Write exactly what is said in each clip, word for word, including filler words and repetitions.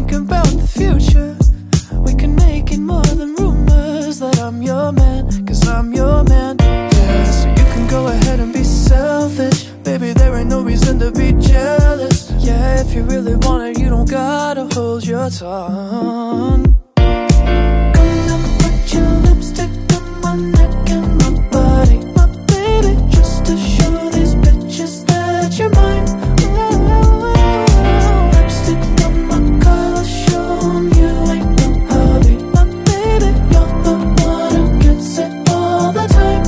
think about the future. We can make it more than rumors that I'm your man, cause I'm your man. Yeah, so you can go ahead and be selfish. Baby, there ain't no reason to be jealous. Yeah, if you really want it, you don't gotta hold your tongue. Come now, put your lipstick on my neck and my body, my baby, just to show these bitches that you're mine. Lipstick on my collar, show 'em you ain't no hobby. My baby, you're the one who gets it all the time.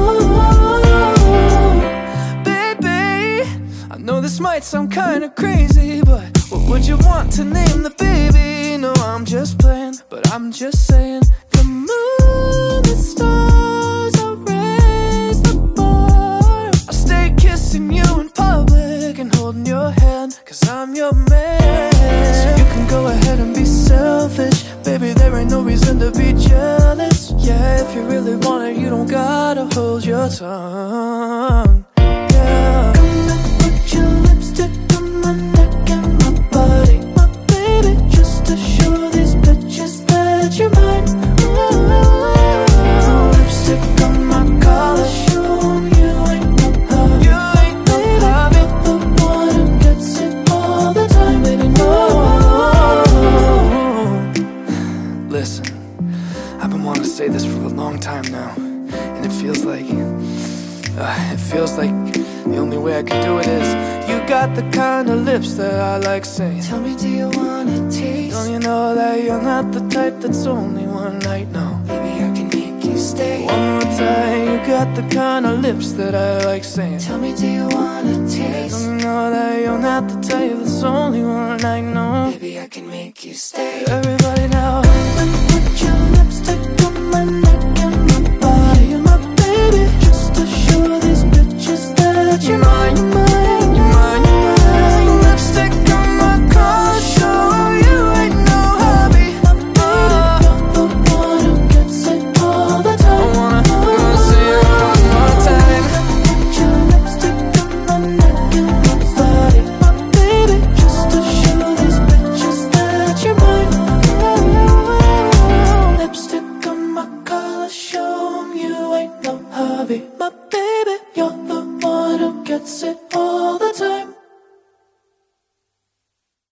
Ooh, baby, I know this might sound kinda crazy, but what would you want to name the baby? No, I'm just playing, but I'm just saying. The moon, the stars, I'll raise the bar. I'll stay kissing you in public and holding your hand, cause I'm your man. So you can go ahead and be selfish. Baby, there ain't no reason to be jealous. Yeah, if you really want it, you don't gotta hold your tongue. Yeah. Come and put your lipstick on my neck and my body, my baby, just to show these bitches that you're mine. Ooh, lipstick on my collar, show 'em you ain't no hobby. You ain't no hobby. The one who gets it all the time, baby, no. Listen, I've been wanting to say this for a long time now, and it feels like, uh, it feels like the only way I can do it is, you got the kind of lips that I like saying. Tell me, do you wanna taste? Don't you know that you're not the type that's only one night? No, baby, I can make you stay. One more time, you got the kind of lips that I like saying. Tell me, do you wanna taste? Don't you know that you're not the type that's only one night? No, baby, I can make you stay. Everybody now, put your lipstick on my neck and my body, my baby, just to show these bitches that you're mine, you're mine, you're mine, you're mine. Lipstick on my collar, show 'em you ain't no hobby. My baby, you're the one who gets it all the time. I wanna, I wanna see it one more time. Put your lipstick on my neck and my body, my baby, just to show these bitches that you're mine. Lipstick on my collar, show 'em you ain't no hobby. My